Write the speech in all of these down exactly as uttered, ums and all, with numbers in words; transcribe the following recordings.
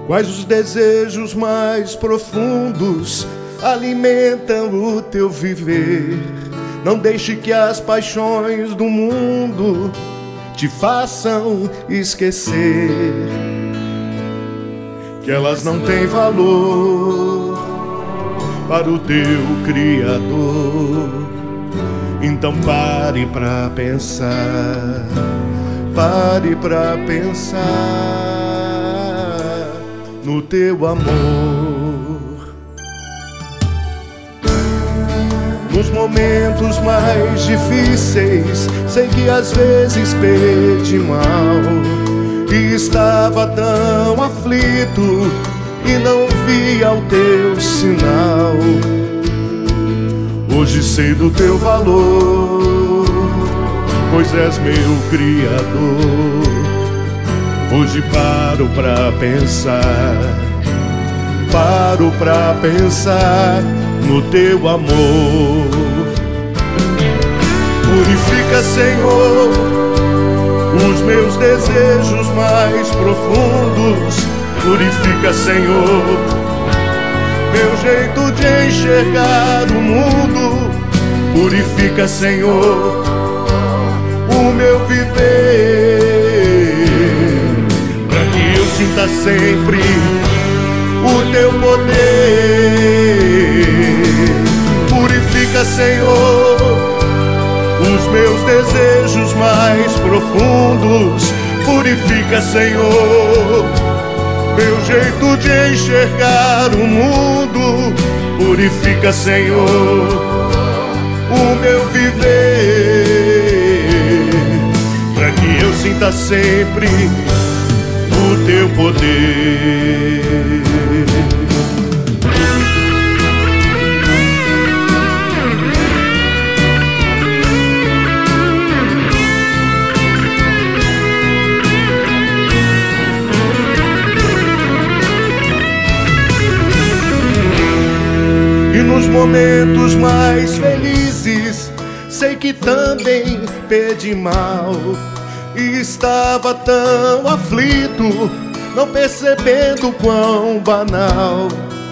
Quais os desejos mais profundos alimentam o teu viver? Não deixe que as paixões do mundo te façam esquecer que elas não têm valor para o teu Criador. Então pare pra pensar, pare pra pensar no teu amor. Nos momentos mais difíceis, sei que às vezes perdi mal e estava tão aflito e não via o teu sinal. Hoje sei do teu valor, pois és meu Criador. Hoje paro pra pensar, paro pra pensar no teu amor. Purifica, Senhor, os meus desejos mais profundos. Purifica, Senhor, meu jeito de enxergar o mundo. Purifica, Senhor, o meu viver, pra que eu sinta sempre o teu poder. Purifica, Senhor, os meus desejos mais profundos. Purifica, Senhor, meu jeito de enxergar o mundo. Purifica, Senhor, o meu viver, pra que eu sinta sempre o teu poder. E nos momentos mais felizes, sei que também perdi mal e estava tão aflito, não percebendo quão banal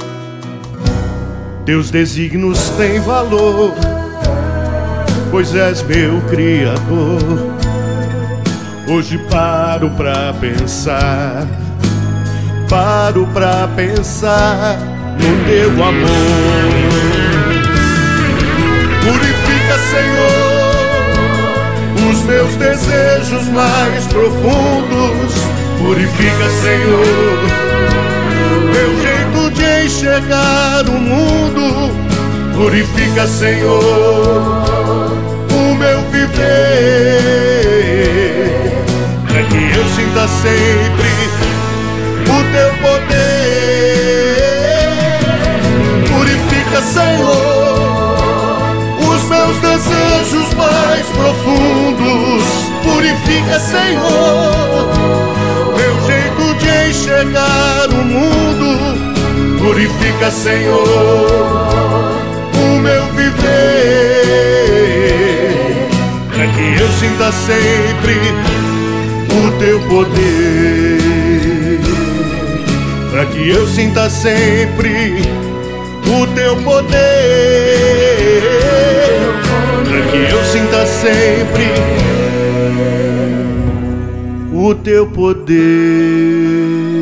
teus desígnios têm valor, pois és meu Criador. Hoje paro pra pensar, paro pra pensar no teu amor. Purifica, Senhor, os meus desejos mais profundos. Purifica, Senhor, meu jeito de enxergar o mundo. Purifica, Senhor, o meu viver, pra que eu sinta sempre o teu poder. Purifica, Senhor, os meus desejos mais profundos. Purifica, Senhor, meu jeito de enxergar o mundo. Purifica, Senhor, o meu viver, pra que eu sinta sempre o teu poder, pra que eu sinta sempre o teu poder, pra que eu sinta sempre o teu poder.